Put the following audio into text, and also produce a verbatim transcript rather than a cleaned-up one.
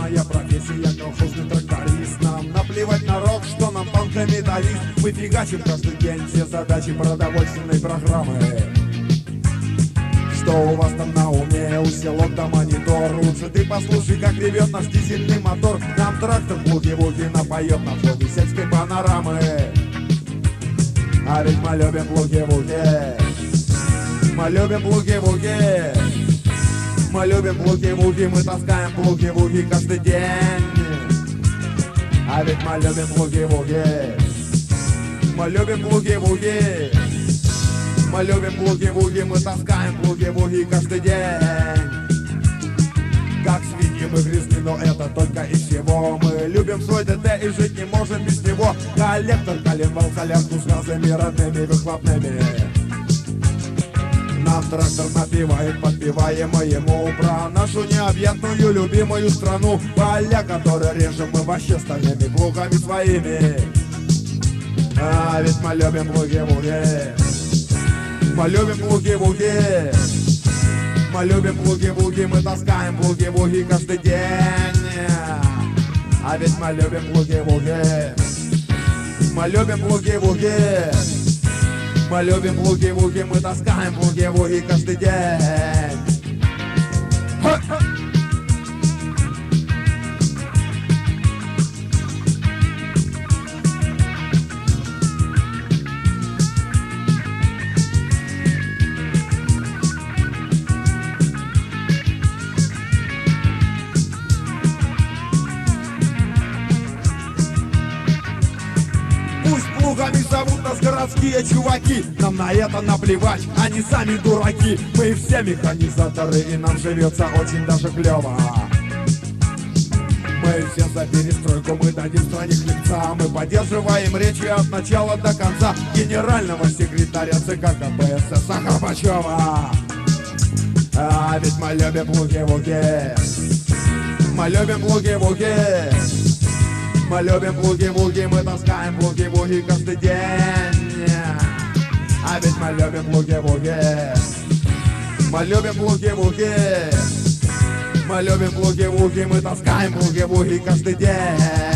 Опасная профессия, колхозный тракторист. Нам наплевать на рок, что нам танкометаллист. Мы фигачим каждый день все задачи продовольственной программы. Что у вас там на уме? У селок да монитор. Лучше ты послушай, как ревет наш дизельный мотор. Нам трактор буги-буги напоет на фоне сельской панорамы. А ведь мы любим буги-буги. Мы любим буги-буги. Мы любим буги-буги. Мы таскаем буги-буги каждый день. А ведь мы любим буги-буги. Мы любим буги-буги. Мы любим буги-буги, мы таскаем буги-буги каждый день. Как свиньи мы грязны, но это только из всего. Мы любим свой ДТ и жить не можем без него. Коллектор коленвал солянку с газами родными выхлопными. Нам трактор напевает, подпеваем мы ему про нашу необъятную любимую страну. Поля, которые режем мы вообще стальными плугами своими. А ведь мы любим буги-буги. Мы любим буги-буги. Мы любим буги-буги. Мы таскаем буги-буги каждый день. А ведь мы любим буги-буги. Мы любим буги-буги. Мы любим буги-буги. Мы таскаем буги-буги каждый день. Плугами зовут нас городские чуваки. Нам на это наплевать, они сами дураки. Мы все механизаторы, и нам живется очень даже клево. Мы все за перестройку, мы дадим стране хлебца. Мы поддерживаем речи от начала до конца генерального секретаря ЦК КПСС Горбачева. А ведь мы любим буги-буги. Мы любим буги-буги. Мы любим буги-буги, мы таскаем буги-буги каждый день. А ведь мы любим буги-буги. Мы любим буги-буги. Мы любим буги-буги, мы таскаем буги-буги каждый день.